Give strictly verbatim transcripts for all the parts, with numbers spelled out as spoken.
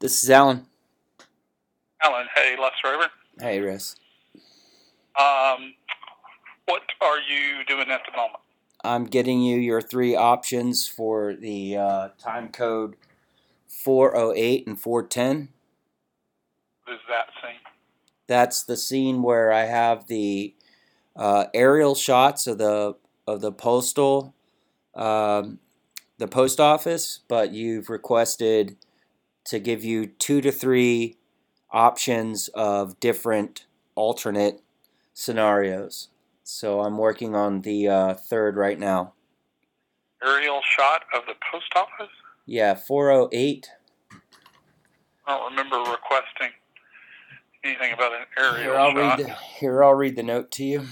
This is Alan. Alan, hey, Les Rover. Hey, Russ. Um, what are you doing at the moment? I'm getting you your three options for the uh, time code four oh eight and four ten. What is that scene? That's the scene where I have the uh, aerial shots of the of the postal, um, the post office, but you've requested to give you two to three options of different alternate scenarios. So I'm working on the uh, third right now. Aerial shot of the post office? Yeah, four oh eight. I don't remember requesting anything about an aerial Here, I'll shot. read the, here, I'll read the note to you.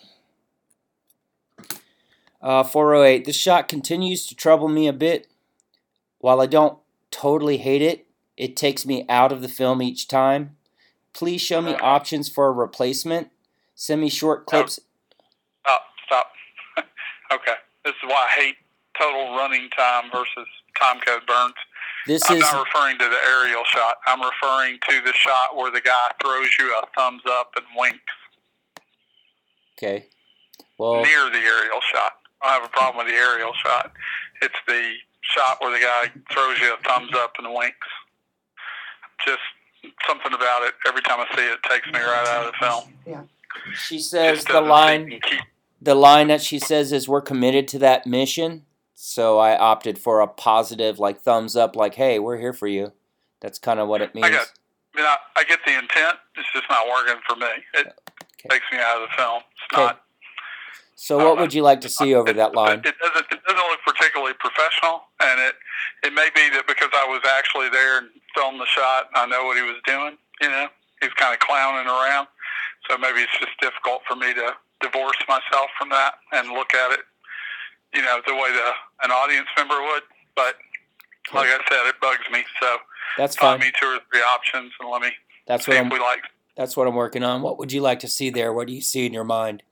Uh, four oh eight. This shot continues to trouble me a bit. While I don't totally hate it, it takes me out of the film each time. Please show me Okay. options for a replacement. Send me short clips. Stop, stop. Okay. This is why I hate total running time versus time code burns. This I'm is not referring to the aerial shot. I'm referring to the shot where the guy throws you a thumbs up and winks. okay. Well, Near the aerial shot. I don't have a problem with the aerial shot. It's the shot where the guy throws you a thumbs up and winks. Just something about it. Every time I see it, it takes me right out of the film. Yeah. she says Just the doesn't line. seem to keep- The line that she says is we're committed to that mission. So I opted for a positive, like thumbs up, like, hey, we're here for you. That's kind of what it means. I get, I mean, I, I get the intent. It's just not working for me. It Okay. takes me out of the film. It's Okay. not. So what would you like to see over that line? It doesn't. It doesn't look particularly professional, and it it may be that because I was actually there and filmed the shot, I know what he was doing. You know, he's kind of clowning around. So maybe it's just difficult for me to divorce myself from that and look at it, you know, the way the an audience member would. But like I said, it bugs me. So That's find fine. me two or three options and let me That's see what if I'm. we like. That's what I'm working on. What would you like to see there? What do you see in your mind?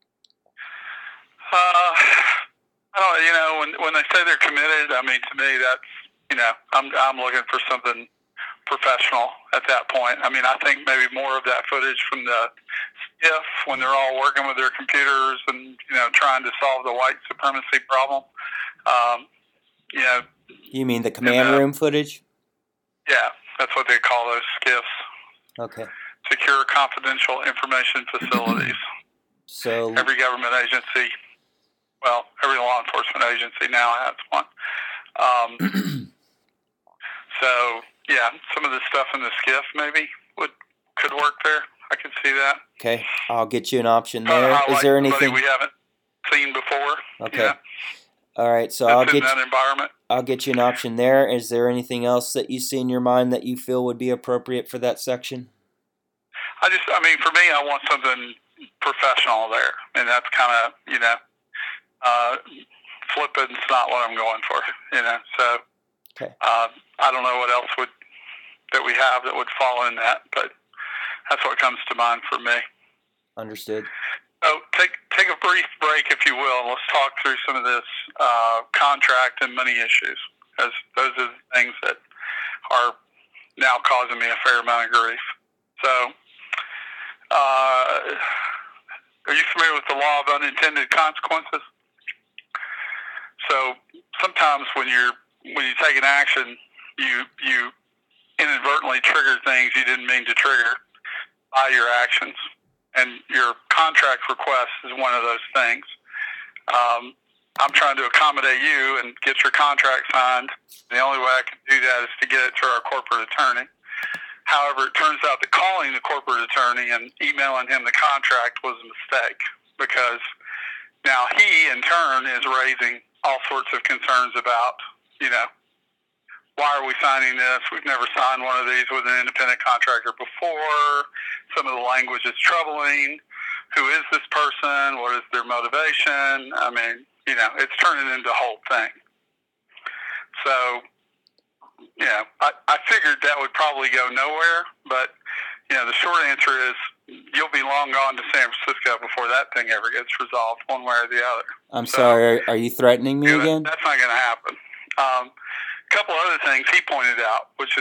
Uh, I don't. You know, when when they say they're committed, I mean, to me, that's you know, I'm I'm looking for something professional at that point. I mean, I think maybe more of that footage from the skiff when they're all working with their computers and you know trying to solve the white supremacy problem. Um, you know, You mean the command uh, room footage? yeah, that's what they call those skiffs. Okay. Secure confidential information facilities. So Every government agency, well, every law enforcement agency now has one. Um, so, yeah, some of the stuff in the skiff maybe would could work there. I could see that. okay, I'll get you an option Try to there. Is highlight there somebody anything? we haven't seen before? Okay. Yeah, All right. So I'll that's in get that environment. I'll get you an option there. Is there anything else that you see in your mind that you feel would be appropriate for that section? I just, I mean, for me, I want something professional there, and that's kind of, you know, uh, flippant's not what I'm going for, you know. So, Okay. uh, I don't know what else would that we have that would fall in that, but that's what comes to mind for me. Understood. So take take a brief break, if you will, and let's talk through some of this uh, contract and money issues, because those are the things that are now causing me a fair amount of grief. So, uh, are you familiar with the law of unintended consequences? So sometimes when you're when you take an action, you you inadvertently trigger things you didn't mean to trigger by your actions. And your contract request is one of those things. Um, I'm trying to accommodate you and get your contract signed. The only way I can do that is to get it to our corporate attorney. However, it turns out that calling the corporate attorney and emailing him the contract was a mistake, because now he, in turn, is raising all sorts of concerns about, you know, why are we signing this? We've never signed one of these with an independent contractor before. Some of the language is troubling. Who is this person? What is their motivation? I mean, you know, it's turning into a whole thing. So, you know, I, I figured that would probably go nowhere, but, you know, the short answer is you'll be long gone to San Francisco before that thing ever gets resolved one way or the other. I'm So, sorry. Are, are you threatening me you know, again? That's not going to happen. Um, couple other things he pointed out, which is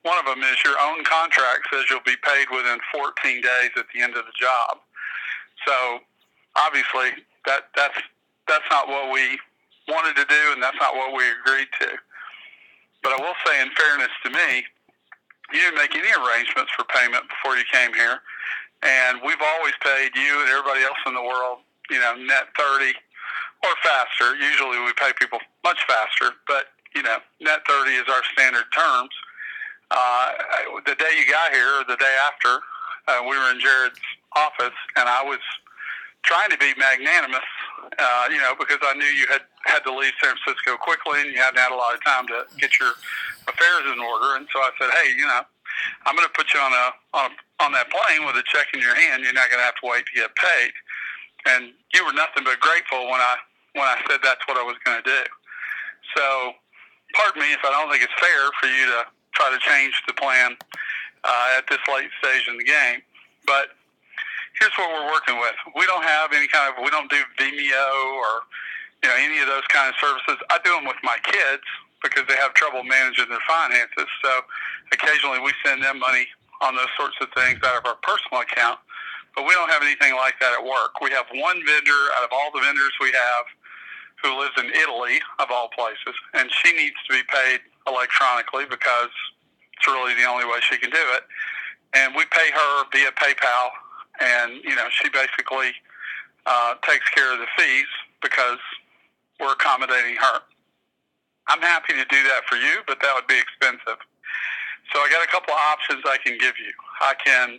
One of them is your own contract says you'll be paid within fourteen days at the end of the job. So obviously that that's that's not what we wanted to do, and that's not what we agreed to. But I will say, in fairness to me, you didn't make any arrangements for payment before you came here, and we've always paid you and everybody else in the world, you know, net thirty or faster. Usually we pay people much faster, but, you know, net thirty is our standard terms. Uh, the day you got here, or the day after, uh, we were in Jared's office, and I was trying to be magnanimous, uh, you know, because I knew you had had to leave San Francisco quickly, and you hadn't had a lot of time to get your affairs in order. And so I said, hey, you know, I'm going to put you on a on a, on that plane with a check in your hand. You're not going to have to wait to get paid. And you were nothing but grateful when I when I said that's what I was going to do. So, pardon me if I don't think it's fair for you to try to change the plan uh, at this late stage in the game, but here's what we're working with. We don't have any kind of, we don't do Vimeo or, you know, any of those kind of services. I do them with my kids because they have trouble managing their finances. So occasionally we send them money on those sorts of things out of our personal account, but we don't have anything like that at work. We have one vendor out of all the vendors we have who lives in Italy, of all places, and she needs to be paid electronically because it's really the only way she can do it. And we pay her via PayPal. And, you know, she basically uh, takes care of the fees because we're accommodating her. I'm happy to do that for you, but that would be expensive. So I got a couple of options I can give you. I can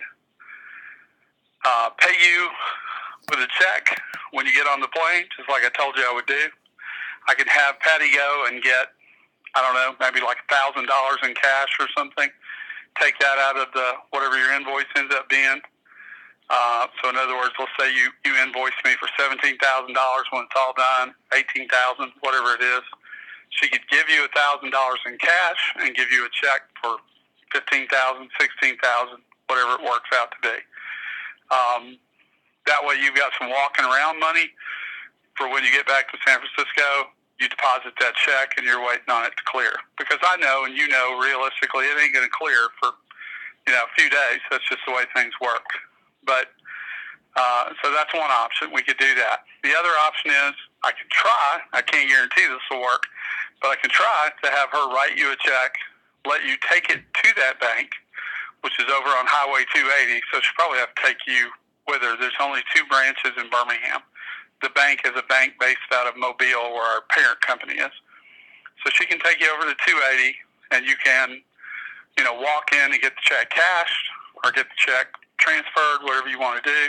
uh, pay you with a check when you get on the plane, just like I told you I would do. I can have Patty go and get, I don't know, maybe like one thousand dollars in cash or something. Take that out of the whatever your invoice ends up being. Uh, so in other words, let's say you, you invoice me for seventeen thousand dollars when it's all done, eighteen thousand dollars, whatever it is. She could give you one thousand dollars in cash and give you a check for fifteen thousand dollars, sixteen thousand dollars, whatever it works out to be. Um, that way you've got some walking around money for when you get back to San Francisco. You deposit that check and you're waiting on it to clear. Because I know, and you know, realistically, it ain't going to clear for, you know, a few days. That's just the way things work. But uh, so that's one option. We could do that. The other option is I could try. I can't guarantee this will work, but I can try to have her write you a check, let you take it to that bank, which is over on Highway two eighty. So she'll probably have to take you with her. There's only two branches in Birmingham. The bank is a bank based out of Mobile, where our parent company is. So she can take you over to two eighty, and you can, you know, walk in and get the check cashed or get the check transferred, whatever you want to do,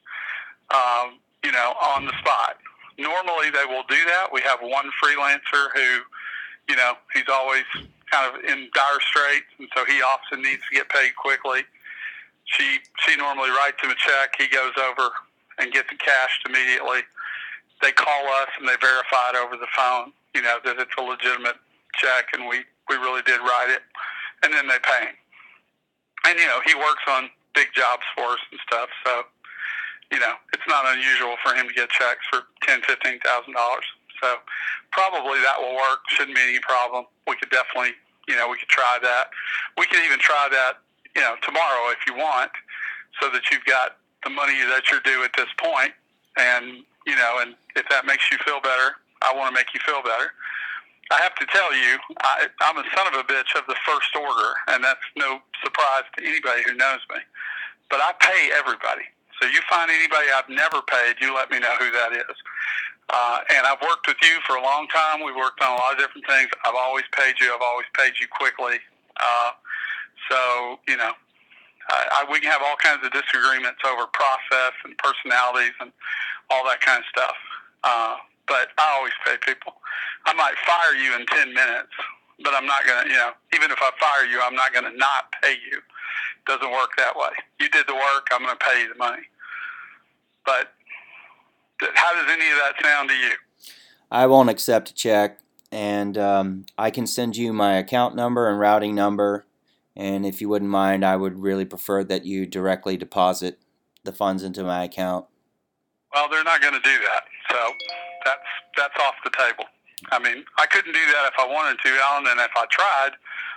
um, you know, on the spot. Normally they will do that. We have one freelancer who, you know, he's always kind of in dire straits, and so he often needs to get paid quickly. She she normally writes him a check. He goes over and gets it cashed immediately. They call us and they verify it over the phone, you know, that it's a legitimate check and we, we really did write it, and then they pay him. And, you know, he works on big jobs for us and stuff, so, you know, it's not unusual for him to get checks for ten thousand dollars, fifteen thousand dollars. So probably that will work. Shouldn't be any problem. We could definitely, you know, we could try that. We could even try that, you know, tomorrow if you want, so that you've got the money that you're due at this point. And, you know, and if that makes you feel better, I want to make you feel better. I have to tell you, I, I'm a son of a bitch of the first order, and that's no surprise to anybody who knows me. But I pay everybody. So you find anybody I've never paid, you let me know who that is. Uh, and I've worked with you for a long time. We've worked on a lot of different things. I've always paid you. I've always paid you quickly. Uh, so, you know, I, I, we can have all kinds of disagreements over process and personalities and all that kind of stuff. Uh, but I always pay people. I might fire you in ten minutes, but I'm not going to, you know, even if I fire you, I'm not going to not pay you. It doesn't work that way. You did the work, I'm going to pay you the money. But how does any of that sound to you? I won't accept a check, and um, I can send you my account number and routing number, and if you wouldn't mind, I would really prefer that you directly deposit the funds into my account. Well, they're not going to do that, so that's that's off the table. I mean, I couldn't do that if I wanted to, Alan, and if I tried,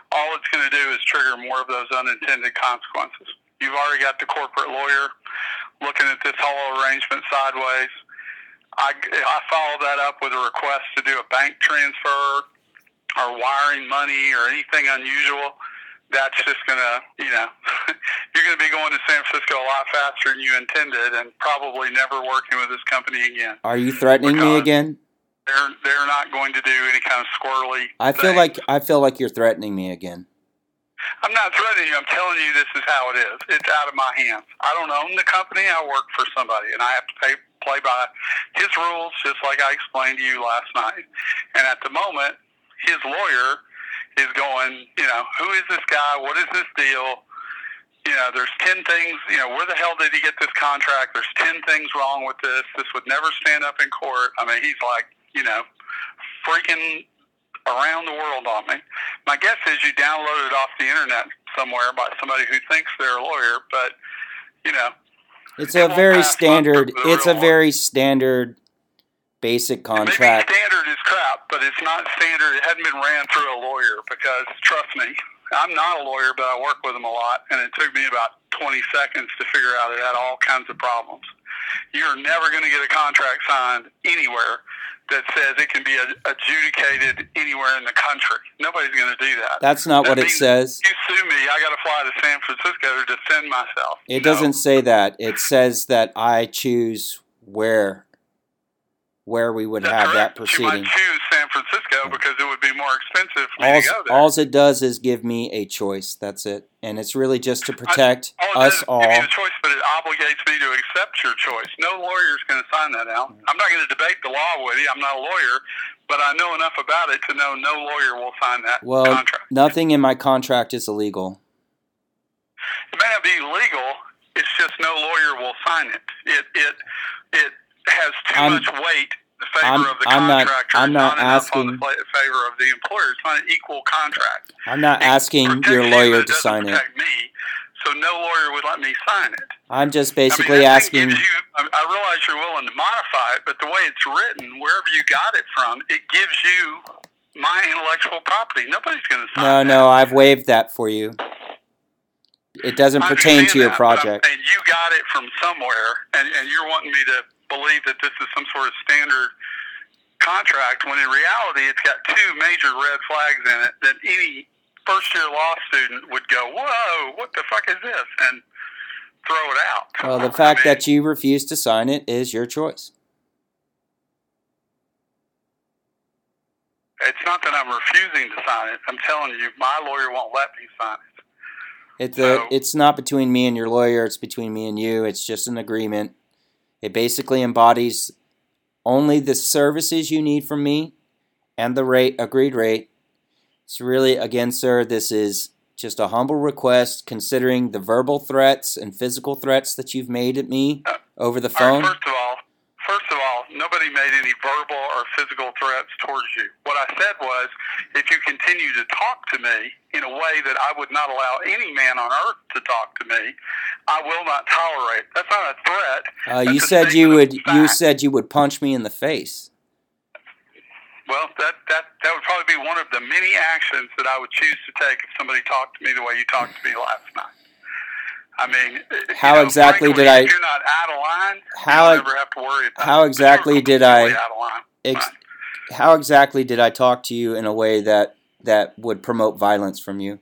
all it's going to do is trigger more of those unintended consequences. You've already got the corporate lawyer looking at this whole arrangement sideways. I, I followed that up with a request to do a bank transfer or wiring money or anything unusual. That's just going to, you know, you're going to be going to San Francisco a lot faster than you intended and probably never working with this company again. Are you threatening me again? They're they're not going to do any kind of squirrely I feel things. like I feel like you're threatening me again. I'm not threatening you. I'm telling you this is how it is. It's out of my hands. I don't own the company. I work for somebody, and I have to pay, play by his rules, just like I explained to you last night. And at the moment, his lawyer is going, you know, who is this guy? What is this deal? You know, there's ten things, you know, where the hell did he get this contract? There's ten things wrong with this. This would never stand up in court. I mean, he's like, you know, freaking around the world on me. My guess is you downloaded it off the internet somewhere by somebody who thinks they're a lawyer, but, you know. It's a very standard, it's a very standard basic contract. Maybe standard is crap, but it's not standard. It hadn't been ran through a lawyer because, trust me, I'm not a lawyer, but I work with them a lot, and it took me about twenty seconds to figure out it had all kinds of problems. You're never going to get a contract signed anywhere that says it can be adjudicated anywhere in the country. Nobody's going to do that. That's not that what it says. You sue me, I got to fly to San Francisco to defend myself. It no. doesn't say that. It says that I choose where where we would That's have correct. that proceeding. You might choose San Francisco because it would be more expensive for me All's, to go there. All it does is give me a choice. That's it. And it's really just to protect I, all us all. Give you a choice, but it obligates me to accept your choice. No lawyer's going to sign that out. I'm not going to debate the law with you. I'm not a lawyer, but I know enough about it to know no lawyer will sign that well, contract. Nothing in my contract is illegal. It may not be legal. It's just no lawyer will sign it. It it it has too I'm, much weight in favor I'm, of the I'm contractor. Not, I'm not, not asking. enough on the favor of the employer. It's not an equal contract. I'm not it asking your lawyer you, to sign it. Me, so no lawyer would let me sign it. I'm just basically I mean, asking. You, I realize you're willing to modify it, but the way it's written, wherever you got it from, it gives you my intellectual property. Nobody's going to sign No, that. no, I've waived that for you. It doesn't I pertain to your that, project. And you got it from somewhere, and, and you're wanting me to believe that this is some sort of standard contract, when in reality it's got two major red flags in it that any first-year law student would go, whoa, what the fuck is this? And throw it out. Well, the fact I mean, that you refuse to sign it is your choice. It's not that I'm refusing to sign it. I'm telling you, my lawyer won't let me sign it. It's so, a, it's not between me and your lawyer. It's between me and you. It's just an agreement. It basically embodies only the services you need from me and the rate, agreed rate. It's really, again, sir, this is just a humble request considering the verbal threats and physical threats that you've made at me uh, over the phone. Right, first of all, first of all, nobody made any verbal or physical threats towards you. What I said was, if you continue to talk to me in a way that I would not allow any man on earth to talk to me, I will not tolerate. That's not a threat. Uh, you That's said you would. fact. You said you would punch me in the face. Well, that, that that would probably be one of the many actions that I would choose to take if somebody talked to me the way you talked to me last night. I mean, how you know, exactly frankly, did I? If you're not out of line, how you never have to worry about how it. exactly did I? Out of line. Ex, right. How exactly did I talk to you in a way that that would promote violence from you?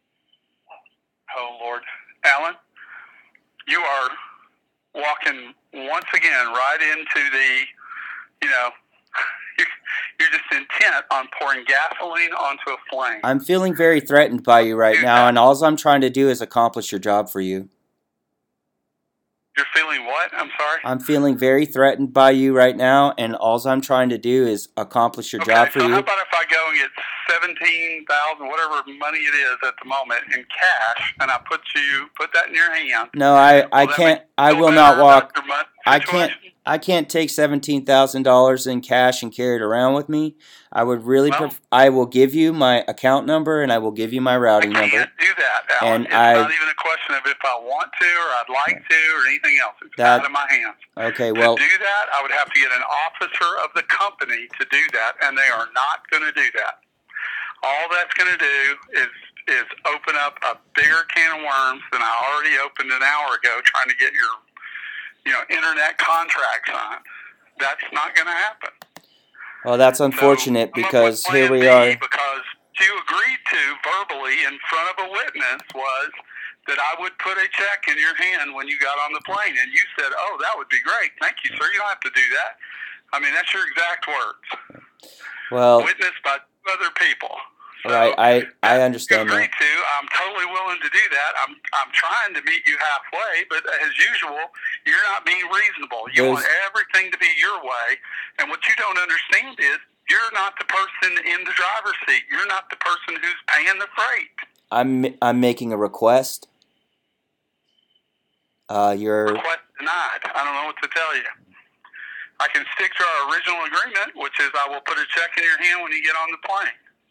Oh Lord, Alan, you are walking once again right into the, you know. You're just intent on pouring gasoline onto a flame. I'm feeling very threatened by you right now, and all I'm trying to do is accomplish your job for you. You're feeling what? I'm sorry? I'm feeling very threatened by you right now, and all I'm trying to do is accomplish your okay, job for so you. How about if I go and get seventeen thousand dollars, whatever money it is at the moment, in cash, and I put you put that in your hand? No, I, I can't. I will not walk. I can't. I can't take seventeen thousand dollars in cash and carry it around with me. I would really. Well, pref- I will give you my account number and I will give you my routing I number. can't do that, Alan. And it's I, not even a question of if I want to or I'd like to or anything else. It's that, out of my hands. Okay, well, to do that, I would have to get an officer of the company to do that, and they are not going to do that. all that's going to do is is open up a bigger can of worms than I already opened an hour ago trying to get your, you know, internet contract signed. That's not going to happen. Well, that's unfortunate so, because here we B are. Because you agreed to verbally in front of a witness was that I would put a check in your hand when you got on the plane, and you said, "Oh, that would be great. Thank you, sir. You don't have to do that." I mean, that's your exact words. Well, witnessed by two other people. So right, I I understand you agreed that. to. I'm totally willing to do that. I'm I'm trying to meet you halfway, but as usual, you're not being reasonable. You There's, want everything to be your way, and what you don't understand is you're not the person in the driver's seat. You're not the person who's paying the freight. I'm I'm making a request. Uh, you're Request denied. I don't know what to tell you. I can stick to our original agreement, which is I will put a check in your hand when you get on the plane.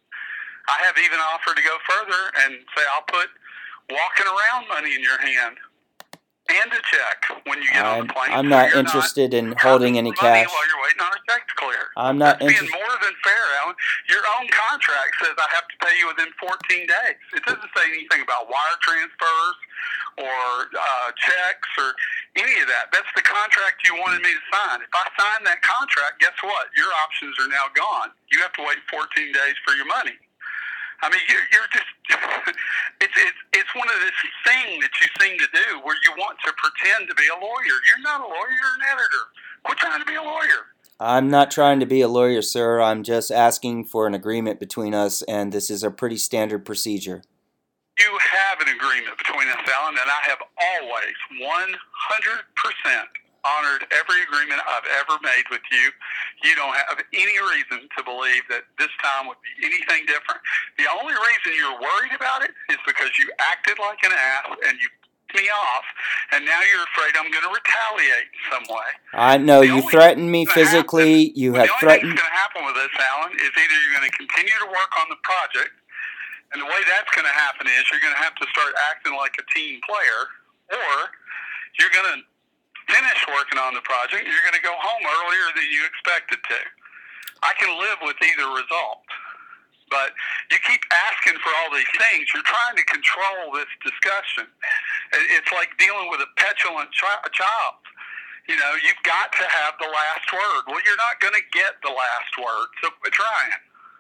I have even offered to go further and say I'll put walking around money in your hand and a check when you get I'm, on the plane. I'm so not you're interested not in holding any cash. while you're waiting on a check to clear. I'm not That's interested. being more than fair, Alan. Your own contract says I have to pay you within fourteen days. It doesn't say anything about wire transfers or uh, checks or any of that. That's the contract you wanted me to sign. If I sign that contract, guess what? Your options are now gone. You have to wait fourteen days for your money. I mean, you're, you're just, it's, it's, it's one of this thing that you seem to do where you want to pretend to be a lawyer. You're not a lawyer, you're an editor. Quit trying to be a lawyer. I'm not trying to be a lawyer, sir. I'm just asking for an agreement between us, and this is a pretty standard procedure. You have an agreement between us, Alan, and I have always one hundred percent honored every agreement I've ever made with you. You don't have any reason to believe that this time would be anything different. The only reason you're worried about it is because you acted like an ass and you pissed me off, and now you're afraid I'm going to retaliate in some way. I know The you only threatened me thing that's physically. happen- You well, have the only threatened. thing that's going to happen with this, Alan, is either you're going to continue to work on the project, and the way that's going to happen is you're going to have to start acting like a team player, or you're going to finish working on the project, you're going to go home earlier than you expected to. I can live with either result. But you keep asking for all these things. You're trying to control this discussion. It's like dealing with a petulant chi- child. You know, you've got to have the last word. Well, you're not going to get the last word, so quit trying.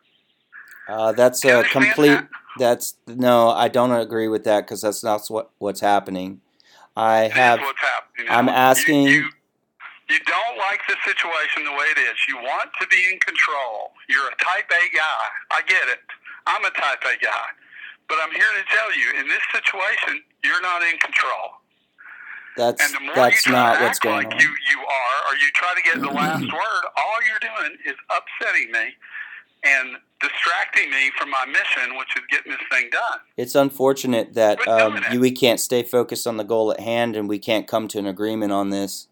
Uh, that's Do you a understand complete. that? That's no. I don't agree with that because that's not what what's happening. I It have. is what's happening. I'm Alan. asking. You, you, you don't like the situation the way it is. You want to be in control. You're a type A guy. I get it. I'm a type A guy. But I'm here to tell you, in this situation, you're not in control. That's And the more that's you try not to what's act going like on. you, you are, or you try to get the last word, all you're doing is upsetting me and distracting me from my mission, which is getting this thing done. It's unfortunate that Quit um, doing it. you, we can't stay focused on the goal at hand, and we can't come to an agreement on this.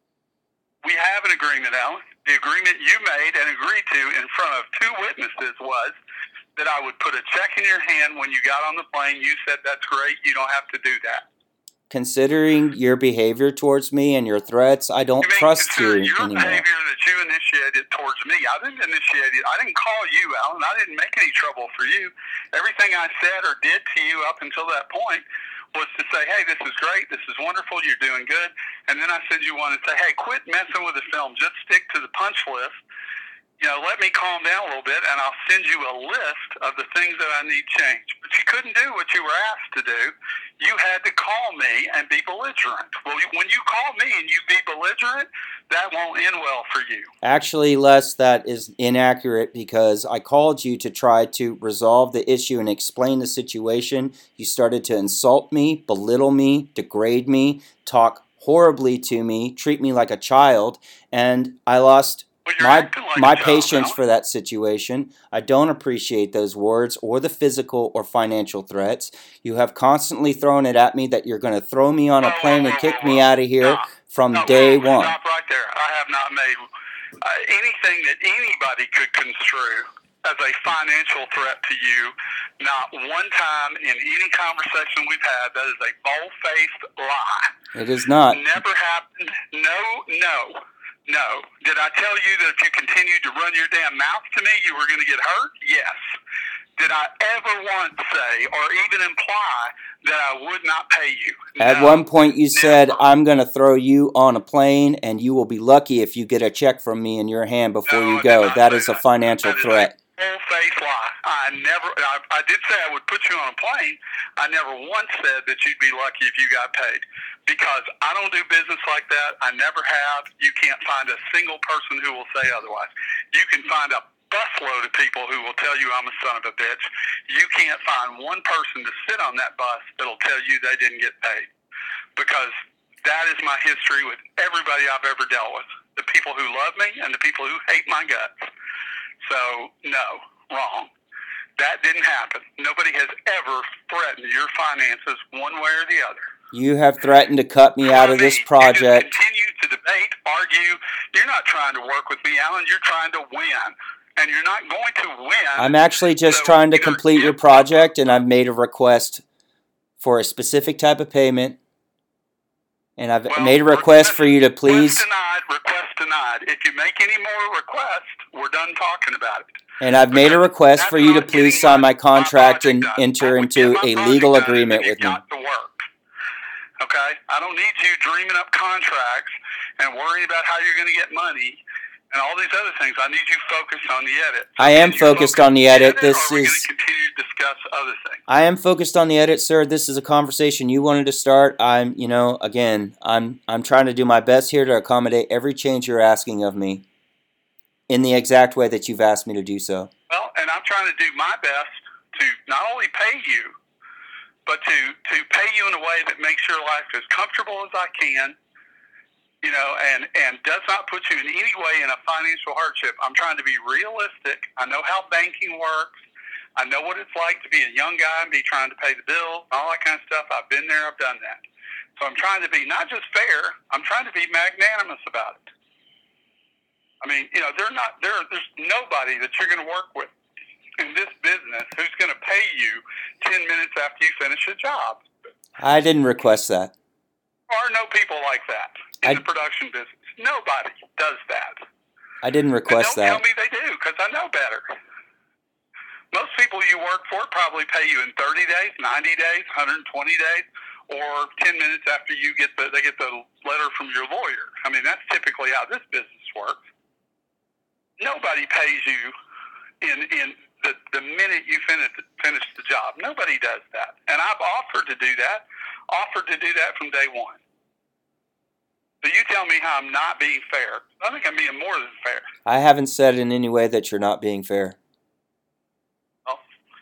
We have an agreement, Alan. The agreement you made and agreed to in front of two witnesses was that I would put a check in your hand when you got on the plane. You said, that's great. You don't have to do that. Considering your behavior towards me and your threats, I don't You mean trust consider you your anymore. behavior that you initiated towards me. I didn't initiate it. I didn't call you, Alan. I didn't make any trouble for you. Everything I said or did to you up until that point was to say, hey, this is great. This is wonderful. You're doing good. And then I said you wanted to say, hey, quit messing with the film. Just stick to the punch list. You know, let me calm down a little bit, and I'll send you a list of the things that I need changed. But you couldn't do what you were asked to do. You had to call me and be belligerent. Well, when you call me and you be belligerent, that won't end well for you. Actually, Les, that is inaccurate because I called you to try to resolve the issue and explain the situation. You started to insult me, belittle me, degrade me, talk horribly to me, treat me like a child, and I lost Well, you're my acting like my a child, patience Alan. for that situation. I don't appreciate those words or the physical or financial threats. You have constantly thrown it at me that you're going to throw me on a Whoa, plane whoa, and whoa, kick whoa, me whoa. out of here Stop. from No, day whoa, one. Stop right there. I have not made uh, anything that anybody could construe as a financial threat to you. Not one time in any conversation we've had. That is a bold-faced lie. It is not. Never happened. No, no, no. Did I tell you that if you continued to run your damn mouth to me, you were going to get hurt? Yes. did I ever once say or even imply that I would not pay you? At No, one point you said, never. I'm going to throw you on a plane and you will be lucky if you get a check from me in your hand before No, you I did go. not That say is a that. financial That is threat. a full-face lie. I never, I, I did say I would put you on a plane. I never once said that you'd be lucky if you got paid, because I don't do business like that. I never have. You can't find a single person who will say otherwise. You can find a busload of people who will tell you I'm a son of a bitch. You can't find one person to sit on that bus that'll tell you they didn't get paid, because that is my history with everybody I've ever dealt with. The people who love me and the people who hate my guts. So, no, wrong. That didn't happen. Nobody has ever threatened your finances one way or the other. You have threatened to cut me out of this project. You just continue to debate, argue. You're not trying to work with me, Alan. You're trying to win. And you're not going to win. I'm actually just so trying to complete your project, and I've made a request for a specific type of payment. And I've well, made a request for you to please... Request denied, request denied. If you make any more requests, we're done talking about it. And I've made a request for you to please sign my contract and enter into a legal agreement with me. Got to work. Okay? I don't need you dreaming up contracts and worrying about how you're going to get money and all these other things. I need you focused on the edit. I am focused on the edit. This is... is... continue to discuss other things. I am focused on the edit, sir. This is a conversation you wanted to start. I'm, you know, again, I'm I'm trying to do my best here to accommodate every change you're asking of me in the exact way that you've asked me to do so. Well, and I'm trying to do my best to not only pay you, but to, to pay you in a way that makes your life as comfortable as I can, you know, and, and does not put you in any way in a financial hardship. I'm trying to be realistic. I know how banking works. I know what it's like to be a young guy and be trying to pay the bills, all that kind of stuff. I've been there. I've done that. So I'm trying to be not just fair. I'm trying to be magnanimous about it. I mean, you know, they're not there. There's nobody that you're going to work with in this business who's going to pay you ten minutes after you finish a job. I didn't request that. There are no people like that in I, the production business. Nobody does that. I didn't request and don't that. Don't tell me they do, because I know better. Most people you work for probably pay you in thirty days, ninety days, one hundred twenty days, or ten minutes after you get the they get the letter from your lawyer. I mean, that's typically how this business works. Nobody pays you in in the, the minute you finish finish the job. Nobody does that. And I've offered to do that, offered to do that from day one. So you tell me how I'm not being fair. I think I'm being more than fair. I haven't said in any way that you're not being fair. Well,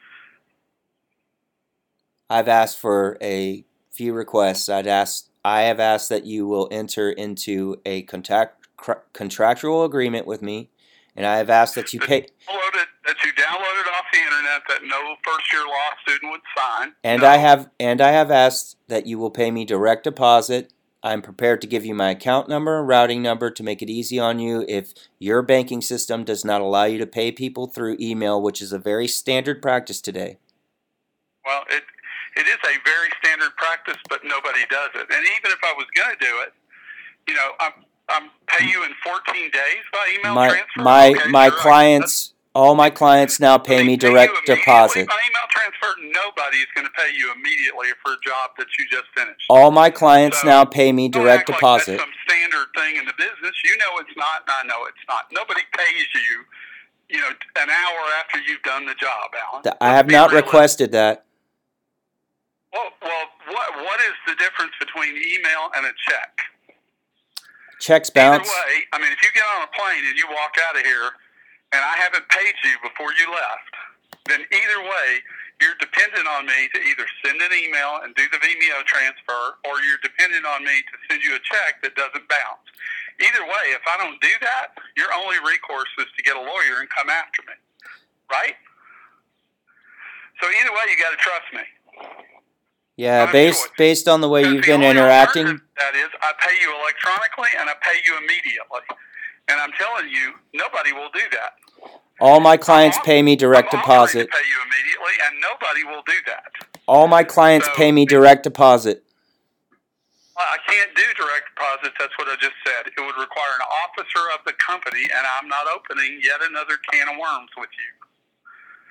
I've asked for a few requests. I'd asked, I have asked that you will enter into a contact, contractual agreement with me, and I have asked that you pay... Downloaded, that you downloaded off the internet that no first-year law student would sign. And no. I have and I have asked that you will pay me direct deposit. I'm prepared to give you my account number and routing number to make it easy on you if your banking system does not allow you to pay people through email, which is a very standard practice today. Well, it it is a very standard practice, but nobody does it. And even if I was going to do it, you know, I'm I'm pay you in fourteen days by email my, transfer. My okay, my sure, clients, all my clients now pay they me pay direct you deposit. By email transfer, nobody is going to pay you immediately for a job that you just finished. All my clients so, now pay me direct don't act deposit. Like that's some standard thing in the business. You know it's not, and I know it's not. Nobody pays you, you know, an hour after you've done the job, Alan. I have not realistic. requested that. Well, well, what what is the difference between email and a check? Checks bounce. Either way, I mean, if you get on a plane and you walk out of here, and I haven't paid you before you left, then either way, you're dependent on me to either send an email and do the Vimeo transfer, or you're dependent on me to send you a check that doesn't bounce. Either way, if I don't do that, your only recourse is to get a lawyer and come after me, right? So either way, you got to trust me. Yeah, based based on the way you've been interacting. That is, I pay you electronically and I pay you immediately. And I'm telling you, nobody will do that. All my clients pay me direct deposit. I'm offering to pay you immediately, and nobody will do that. All my clients so, pay me direct deposit. I can't do direct deposits. That's what I just said. It would require an officer of the company, and I'm not opening yet another can of worms with you.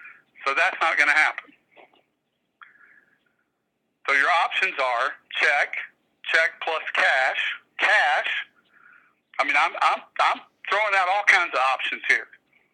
So that's not going to happen. So your options are check, check plus cash, cash. I mean, I'm I'm I'm throwing out all kinds of options here.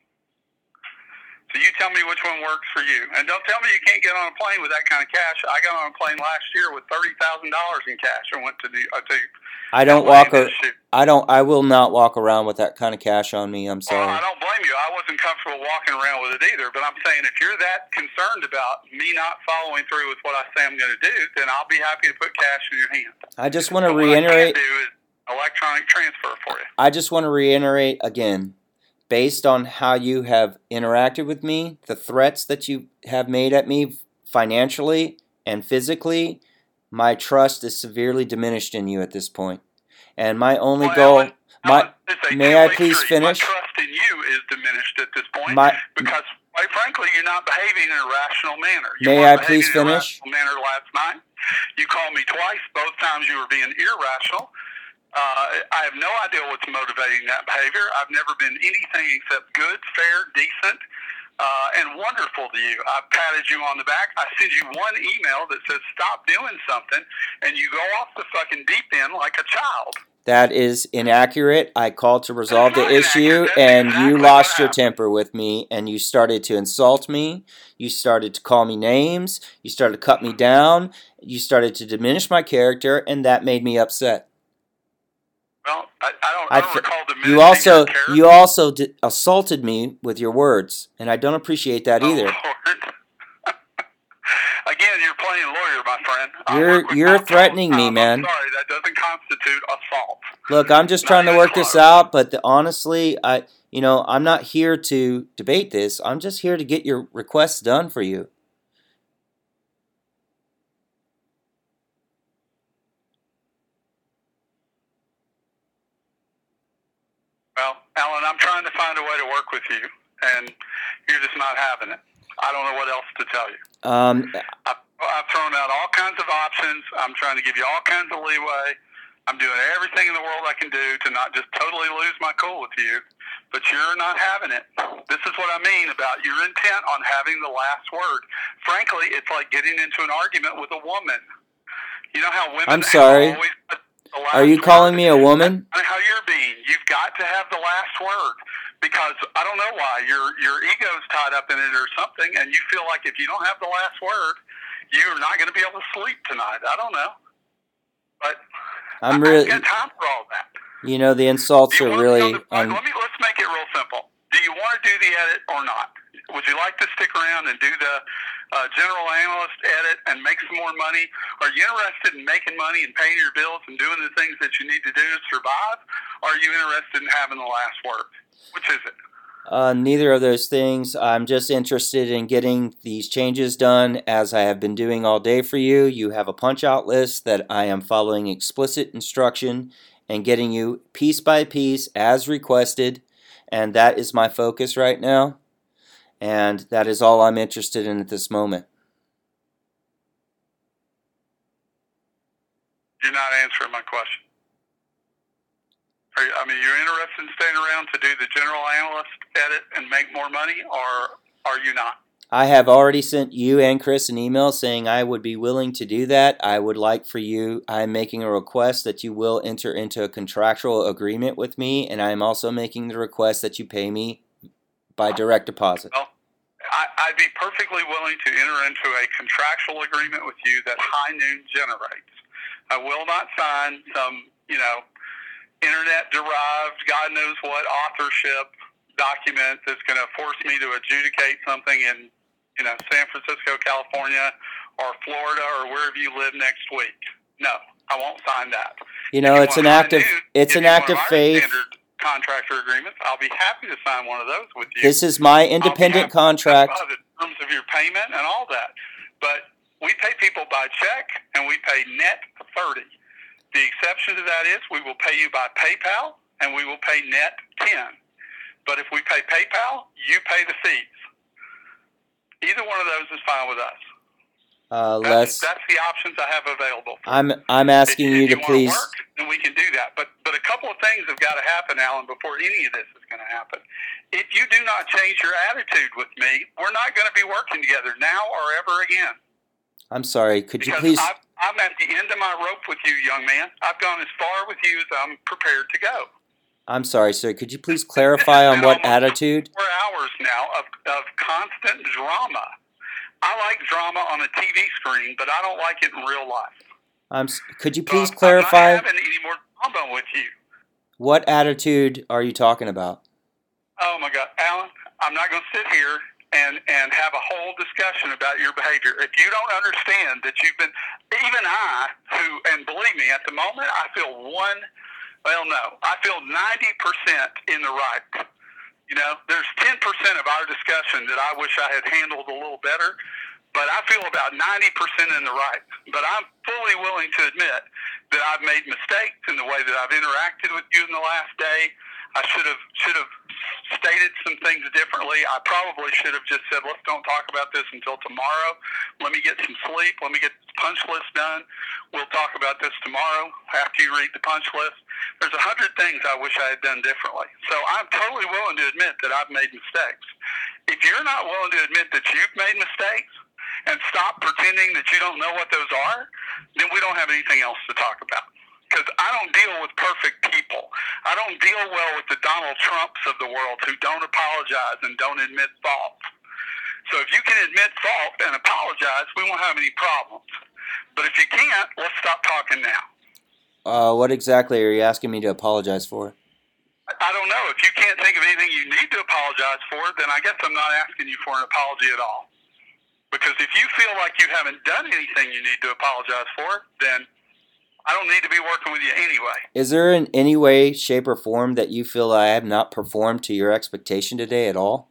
So you tell me which one works for you, and don't tell me you can't get on a plane with that kind of cash. I got on a plane last year with thirty thousand dollars in cash and went to the uh, to. I don't walk. A, I don't. I will not walk around with that kind of cash on me. I'm sorry. Well, I don't blame you. I wasn't comfortable walking around with it either. But I'm saying if you're that concerned about me not following through with what I say I'm going to do, then I'll be happy to put cash in your hand. I just want to but reiterate. What I can do is electronic transfer for you. I just want to reiterate again, based on how you have interacted with me, the threats that you have made at me financially and physically, my trust is severely diminished in you at this point. And my only well, goal, Alan, my, Alan, may I please street. finish? My trust in you is diminished at this point my, because, quite frankly, you're not behaving in a rational manner. You may I please finish? In a rational manner last night. You called me twice. Both times you were being irrational. Uh, I have no idea what's motivating that behavior. I've never been anything except good, fair, decent, uh, and wonderful to you. I've patted you on the back. I send you one email that says stop doing something, and you go off the fucking deep end like a child. That is inaccurate. I called to resolve the issue, That's and exactly you lost your happened. temper with me, and you started to insult me. You started to call me names. You started to cut me down. You started to diminish my character, and that made me upset. Well, I, I don't, I don't I, recall diminishing you also your character. you also di- assaulted me with your words, and I don't appreciate that oh, either. Lord. Again, you're playing lawyer, my friend. I You're work with you're my threatening me, um, man. I'm sorry, that doesn't constitute assault. Look, I'm just Not trying to even work close. this out, but the, honestly, I you know I'm not here to debate this. I'm just here to get your requests done for you. Well, Alan, I'm trying to find a way to work with you, and you're just not having it. I don't know what else to tell you. Um, I've, I've thrown out all kinds of options. I'm trying to give you all kinds of leeway. I'm doing everything in the world I can do to not just totally lose my cool with you, but you're not having it. This is what I mean about your intent on having the last word. Frankly, it's like getting into an argument with a woman. You know how women I'm sorry. have always put the last Are you calling word? me a woman? That's how you're being. You've got to have the last word. Because I don't know why your your ego's tied up in it or something, and you feel like if you don't have the last word, you're not going to be able to sleep tonight. I don't know, but I'm I, really. I've got time for all that. You know the insults Do you are want really. to, um, let me let's make it real simple. Do you want to do the edit or not? Would you like to stick around and do the uh, general analyst edit and make some more money? Are you interested in making money and paying your bills and doing the things that you need to do to survive? Or are you interested in having the last word? Which is it? Uh, neither of those things. I'm just interested in getting these changes done as I have been doing all day for you. You have a punch-out list that I am following explicit instruction and getting you piece by piece as requested, and that is my focus right now, and that is all I'm interested in at this moment. You're not answering my question. Are you, I mean, you're interested in staying around to do the general analyst edit and make more money, or are you not? I have already sent you and Chris an email saying I would be willing to do that. I would like for you, I'm making a request that you will enter into a contractual agreement with me, and I'm also making the request that you pay me by direct deposit. Well, I, I'd be perfectly willing to enter into a contractual agreement with you that High Noon generates. I will not sign some, you know, internet-derived, God knows what, authorship document that's going to force me to adjudicate something in, you know, San Francisco, California, or Florida, or wherever you live next week. No, I won't sign that. You know, If it's you an want act of High Noon, it's give an me act one of our faith. standard contractor agreements, I'll be happy to sign one of those with you. This is my I'll be independent happy to contract. talk about the terms of your payment and all that. But we pay people by check, and we pay net thirty. The exception to that is we will pay you by PayPal, and we will pay net ten. But if we pay PayPal, you pay the fees. Either one of those is fine with us. Uh, That's, Les, that's the options I have available. For I'm I'm asking if, you if to you please. want to work, then we can do that. But but a couple of things have got to happen, Alan, before any of this is going to happen. If you do not change your attitude with me, we're not going to be working together now or ever again. I'm sorry. Could you Because please? I've, I'm at the end of my rope with you, young man. I've gone as far with you as I'm prepared to go. I'm sorry, sir. Could you please clarify on what attitude? Four hours now of, of constant drama. I like drama on a T V screen, but I don't like it in real life. Um, could you please so clarify? I'm not having any more drama with you. What attitude are you talking about? Oh my God, Alan, I'm not going to sit here and, and have a whole discussion about your behavior. If you don't understand that you've been, even I, who, and believe me, at the moment, I feel one, well, no, I feel ninety percent in the right. You know, there's ten percent of our discussion that I wish I had handled a little better, but I feel about ninety percent in the right. But I'm fully willing to admit that I've made mistakes in the way that I've interacted with you in the last day. I should have should have stated some things differently. I probably should have just said, let's don't talk about this until tomorrow. Let me get some sleep. Let me get the punch list done. We'll talk about this tomorrow after you read the punch list. There's a hundred things I wish I had done differently. So I'm totally willing to admit that I've made mistakes. If you're not willing to admit that you've made mistakes and stop pretending that you don't know what those are, then we don't have anything else to talk about. Because I don't deal with perfect people. I don't deal well with the Donald Trumps of the world who don't apologize and don't admit fault. So if you can admit fault and apologize, we won't have any problems. But if you can't, let's stop talking now. Uh, what exactly are you asking me to apologize for? I don't know. If you can't think of anything you need to apologize for, then I guess I'm not asking you for an apology at all. Because if you feel like you haven't done anything you need to apologize for, then I don't need to be working with you anyway. Is there in any way, shape, or form that you feel I have not performed to your expectation today at all?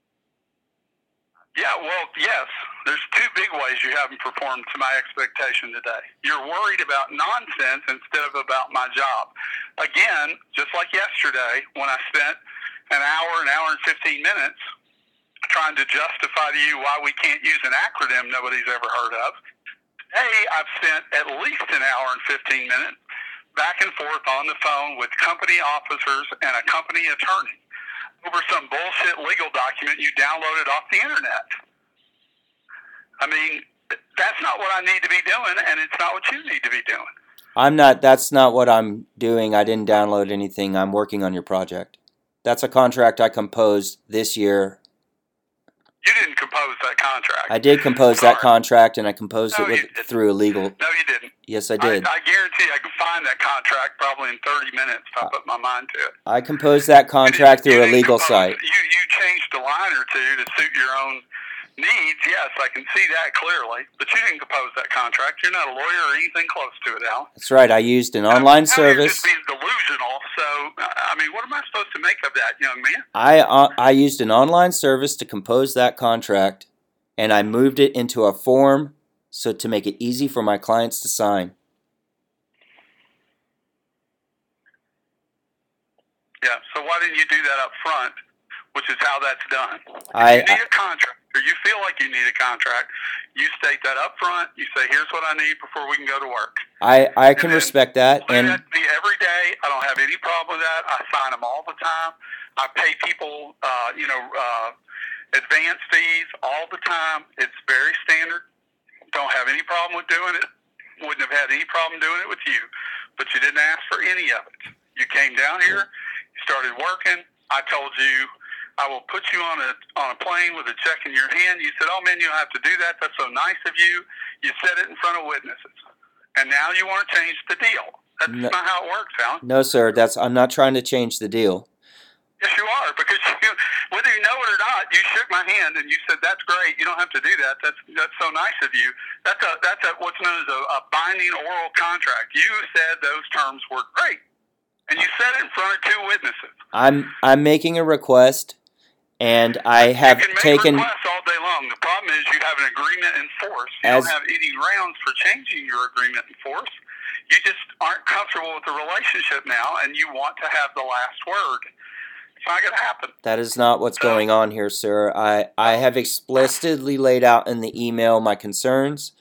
Yeah, well, yes. There's two big ways you haven't performed to my expectation today. You're worried about nonsense instead of about my job. Again, just like yesterday when I spent an hour, an hour and fifteen minutes trying to justify to you why we can't use an acronym nobody's ever heard of. Today, I've spent at least an hour and fifteen minutes back and forth on the phone with company officers and a company attorney over some bullshit legal document you downloaded off the internet. I mean, that's not what I need to be doing, and it's not what you need to be doing. I'm not, that's not what I'm doing. I didn't download anything. I'm working on your project. That's a contract I composed this year. You didn't compose that contract. I did compose Sorry. that contract, and I composed No, it with, you didn't. through a legal. No, you didn't. Yes, I did. I, I guarantee I can find that contract probably in thirty minutes if I put my mind to it. I composed that contract You through a didn't legal compose, site. You, you changed a line or two to suit your own needs. Yes, I can see that clearly. But you didn't compose that contract. You're not a lawyer or anything close to it, Al. That's right. I used an online now You're service. just being delusional. So, I mean, what am I supposed to make of that, young man? I uh, I used an online service to compose that contract, and I moved it into a form so to make it easy for my clients to sign. Yeah, so why didn't you do that up front, which is how that's done? I, If you need a contract, or you feel like you need a contract, you state that up front. You say, here's what I need before we can go to work. I, I can And then respect that. Do And that to me every day. I don't have any problem with that. I sign them all the time. I pay people, uh, you know, uh, advance fees all the time. It's very standard. Don't have any problem with doing it. Wouldn't have had any problem doing it with you. But you didn't ask for any of it. You came down here, you started working. I told you I will put you on a on a plane with a check in your hand. You said, oh, man, you don't have to do that. That's so nice of you. You said it in front of witnesses. And now you want to change the deal. That's No. not how it works, Alan. no, sir, that's I'm not trying to change the deal. Yes, you are, because you, whether you know it or not, you shook my hand and you said, that's great. You don't have to do that. That's that's so nice of you. That's a that's a what's known as a, a binding oral contract. You said those terms were great. And you said it in front of two witnesses. I'm I'm making a request, and I have you can make taken. requests all day long. The problem is you have an agreement in force. You As- don't have any grounds for changing your agreement in force. You just aren't comfortable with the relationship now, and you want to have the last word. It's not going to happen. That is not what's going on here, sir. I, I have explicitly laid out in the email my concerns.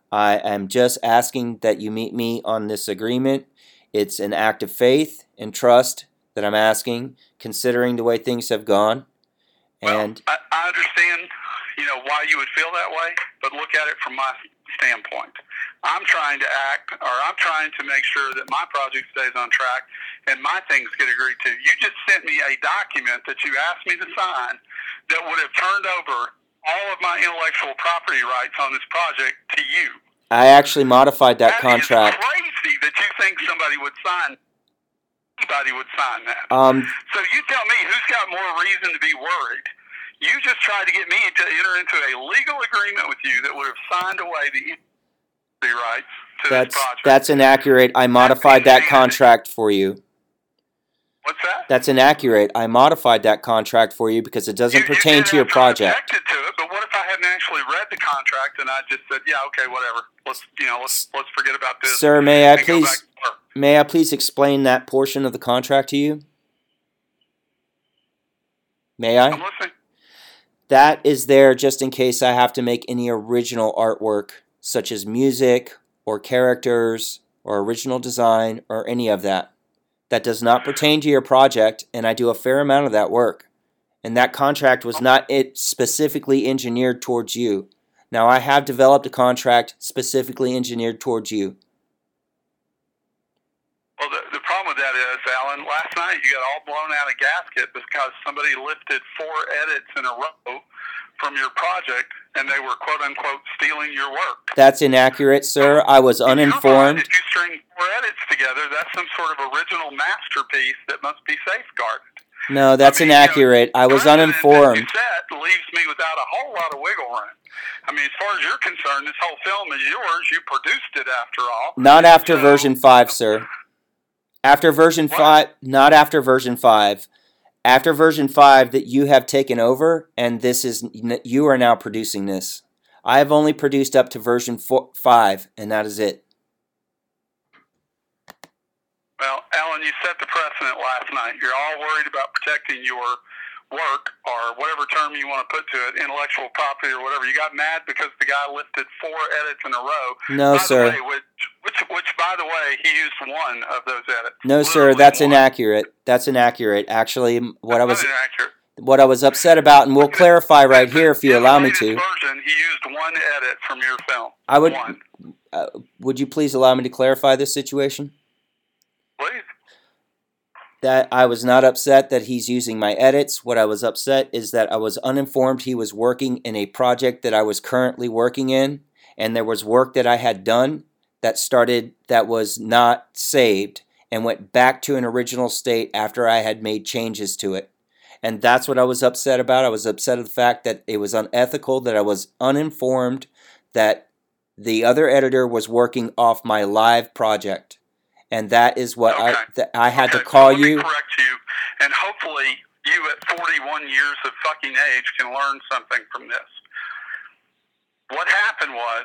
I am just asking that you meet me on this agreement. It's an act of faith and trust that I'm asking, considering the way things have gone. And well, I, I understand, you know, why you would feel that way, but look at it from my standpoint. I'm trying to act, or I'm trying to make sure that my project stays on track and my things get agreed to. You just sent me a document that you asked me to sign that would have turned over all of my intellectual property rights on this project to you. I actually modified that, that contract. That is crazy that you think somebody would sign. Anybody would sign that. Um, so you tell me, who's got more reason to be worried? You just tried to get me to enter into a legal agreement with you that would have signed away the rights to that's, this project. That's inaccurate. I modified that contract for you. What's that? That's inaccurate. I modified that contract for you because it doesn't you, pertain you to your project. I objected to it, but what if I hadn't actually read the contract and I just said, "Yeah, okay, whatever. Let's, you know, let's let's forget about this." Sir, may I please may I please explain that portion of the contract to you? May I? I'm listening. That is there just in case I have to make any original artwork, such as music or characters or original design or any of that. That does not pertain to your project, and I do a fair amount of that work. And that contract was not it specifically engineered towards you. Now, I have developed a contract specifically engineered towards you. Well, the, the problem with that is, Alan, last night you got all blown out of gasket because somebody lifted four edits in a row from your project, and they were quote-unquote stealing your work. That's inaccurate, sir. I was uninformed. If you string four edits together, that's some sort of original masterpiece that must be safeguarded. No, that's I mean, inaccurate. You know, I was uninformed. That you set leaves me without a whole lot of wiggle room. I mean, as far as you're concerned, this whole film is yours. You produced it, after all. Not after so, version five, sir. After version what? five, not after version five. After version five that you have taken over, and this is you are now producing this. I have only produced up to version four, five, and that is it. Well, Alan, you set the precedent last night. You're all worried about protecting your work, or whatever term you want to put to it, intellectual property or whatever. You got mad because the guy lifted four edits in a row. No, by sir. The way, which, which, which, by the way, he used one of those edits. No, sir. That's one. inaccurate. That's inaccurate. Actually, what That's I was inaccurate. what I was upset about, and we'll Because clarify right here if you in allow the me to. version, he used one edit from your film. I would. One. Uh, would you please allow me to clarify this situation? Please. That I was not upset that he's using my edits. What I was upset is that I was uninformed he was working in a project that I was currently working in, and there was work that I had done that started that was not saved and went back to an original state after I had made changes to it. And that's what I was upset about. I was upset at the fact that it was unethical, that I was uninformed, that the other editor was working off my live project. And that is what okay. I that I had okay, to call so let me you. correct you, and hopefully you at forty-one years of fucking age can learn something from this. What happened was,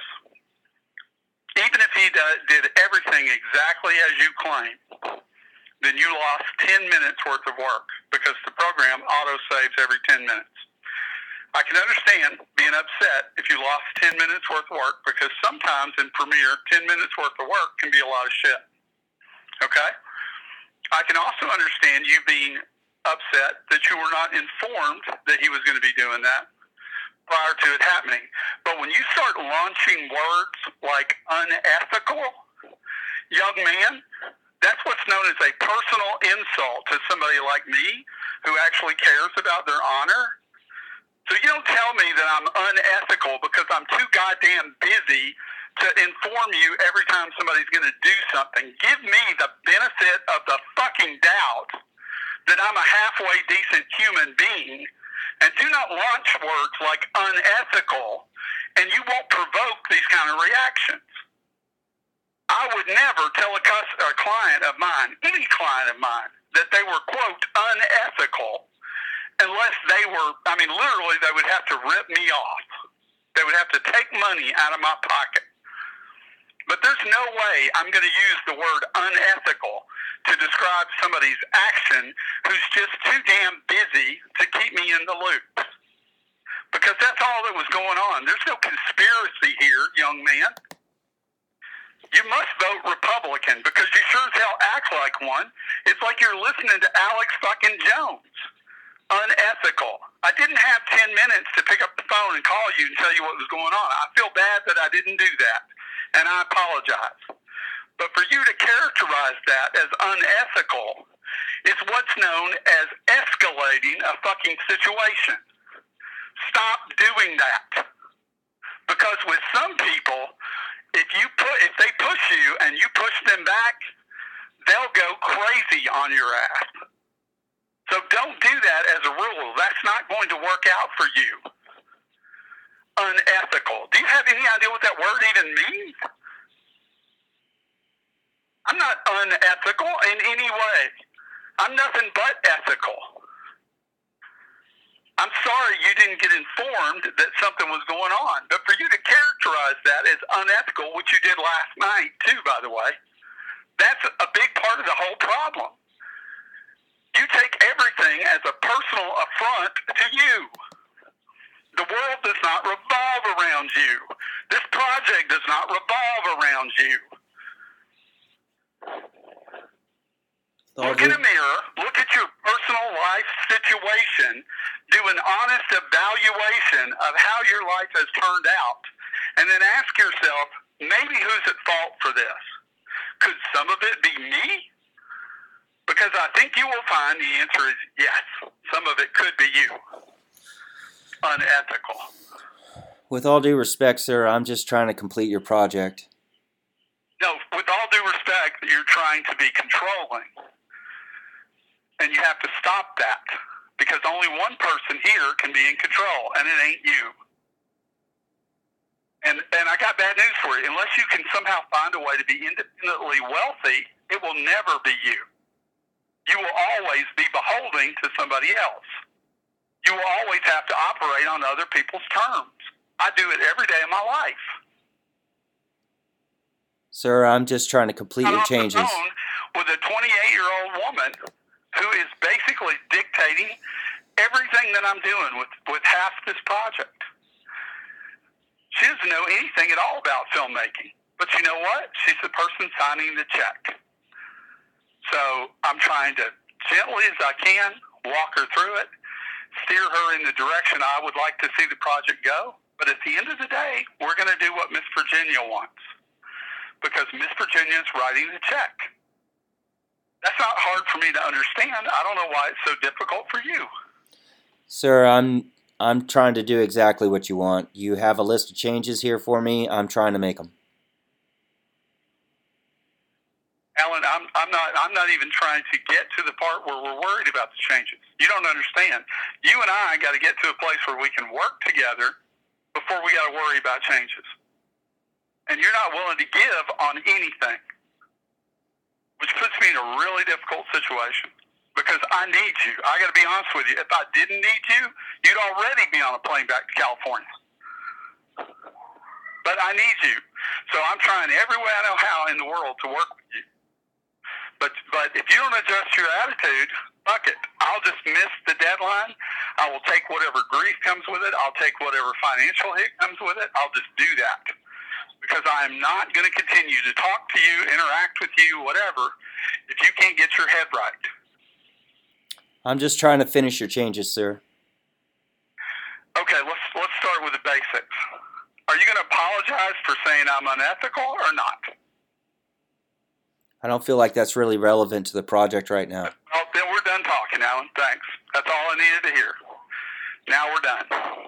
even if he did everything exactly as you claim, then you lost ten minutes worth of work because the program auto-saves every ten minutes. I can understand being upset if you lost ten minutes worth of work, because sometimes in Premiere, ten minutes worth of work can be a lot of shit. Okay? I can also understand you being upset that you were not informed that he was going to be doing that prior to it happening. But when you start launching words like unethical, young man, that's what's known as a personal insult to somebody like me who actually cares about their honor. So you don't tell me that I'm unethical because I'm too goddamn busy to inform you every time somebody's going to do something. Give me the benefit of the fucking doubt that I'm a halfway decent human being, and do not launch words like unethical, and you won't provoke these kind of reactions. I would never tell a, cus- a client of mine, any client of mine, that they were, quote, unethical, unless they were, I mean, literally, they would have to rip me off. They would have to take money out of my pocket. But there's no way I'm going to use the word unethical to describe somebody's action who's just too damn busy to keep me in the loop. Because that's all that was going on. There's no conspiracy here, young man. you must vote Republican because you sure as hell act like one. It's like you're listening to Alex fucking Jones. Unethical. I didn't have ten minutes to pick up the phone and call you and tell you what was going on. I feel bad that I didn't do that, and I apologize. But for you to characterize that as unethical is what's known as escalating a fucking situation. Stop doing that. Because with some people, if you put if they push you and you push them back, they'll go crazy on your ass. So don't do that as a rule. That's not going to work out for you. Unethical. Do you have any idea what that word even means? I'm not unethical in any way. I'm nothing but ethical. I'm sorry you didn't get informed that something was going on. But for you to characterize that as unethical, which you did last night too, by the way, that's a big part of the whole problem. You take everything as a personal affront to you. The world does not revolve around you. This project does not revolve around you. Look in a mirror, look at your personal life situation, do an honest evaluation of how your life has turned out, and then ask yourself, maybe who's at fault for this? Could some of it be me? Because I think you will find the answer is yes. Some of it could be you. Unethical. With all due respect, sir, I'm just trying to complete your project. No, with all due respect, you're trying to be controlling. And you have to stop that. Because only one person here can be in control, and it ain't you. And and I got bad news for you. Unless you can somehow find a way to be independently wealthy, it will never be you. You will always be beholden to somebody else. You will always have to operate on other people's terms. I do it every day of my life. Sir, I'm just trying to complete I'm your on the changes. phone with a twenty-eight-year-old woman who is basically dictating everything that I'm doing with, with half this project. She doesn't know anything at all about filmmaking. But you know what? She's the person signing the check. So I'm trying to, gently as I can, walk her through it, steer her in the direction I would like to see the project go. But at the end of the day, we're going to do what Miss Virginia wants. Because Miss Virginia is writing the check. That's not hard for me to understand. I don't know why it's so difficult for you. Sir, I'm I'm trying to do exactly what you want. You have a list of changes here for me. I'm trying to make them. Alan, I'm, I'm not. I'm not even trying to get to the part where we're worried about the changes. You don't understand. You and I got to get to a place where we can work together before we got to worry about changes. And you're not willing to give on anything, which puts me in a really difficult situation because I need you. I got to be honest with you. If I didn't need you, you'd already be on a plane back to California. But I need you, so I'm trying every way I know how in the world to work with you. But but if you don't adjust your attitude, fuck it. I'll just miss the deadline. I will take whatever grief comes with it. I'll take whatever financial hit comes with it. I'll just do that. Because I am not going to continue to talk to you, interact with you, whatever, if you can't get your head right. I'm just trying to finish your changes, sir. Okay, let's let's start with the basics. Are you going to apologize for saying I'm unethical or not? I don't feel like that's really relevant to the project right now. Well, then we're done talking, Alan. Thanks. That's all I needed to hear. Now we're done.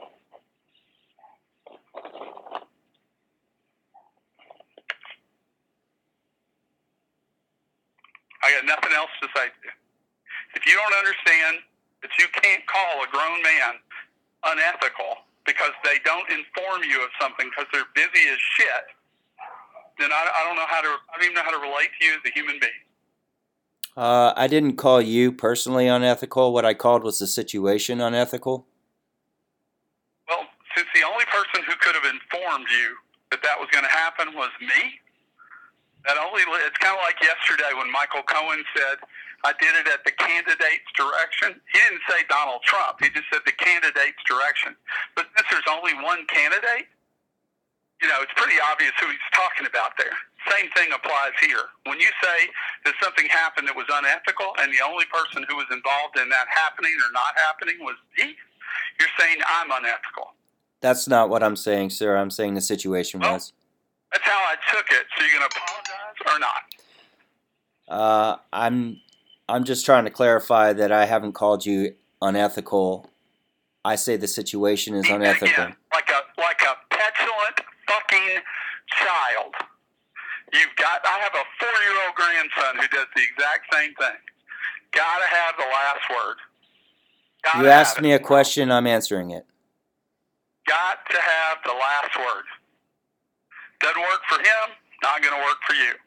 I got nothing else to say to you. If you don't understand that you can't call a grown man unethical because they don't inform you of something because they're busy as shit, then I, I don't know how to, I don't even know how to relate to you as a human being. Uh, I didn't call you personally unethical. What I called was the situation unethical. Well, since the only person who could have informed you that that was going to happen was me, that only, it's kind of like yesterday when Michael Cohen said, I did it at the candidate's direction. He didn't say Donald Trump. He just said the candidate's direction. But since there's only one candidate, you know, it's pretty obvious who he's talking about there. Same thing applies here. When you say that something happened that was unethical and the only person who was involved in that happening or not happening was me, you're saying I'm unethical. That's not what I'm saying, sir. I'm saying the situation well, was. That's how I took it. So you're going to apologize or not? Uh, I'm, I'm just trying to clarify that I haven't called you unethical. I say the situation is unethical. Yeah, like a like a petulant fucking child. You've got. I have a four-year-old grandson who does the exact same thing. Gotta have the last word. Gotta You asked have me it. a question, I'm answering it. Got to have the last word. Doesn't work for him. Not going to work for you.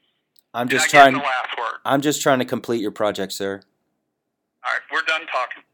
I'm You're just not getting trying. the last word. I'm just trying to complete your project, sir. All right, we're done talking.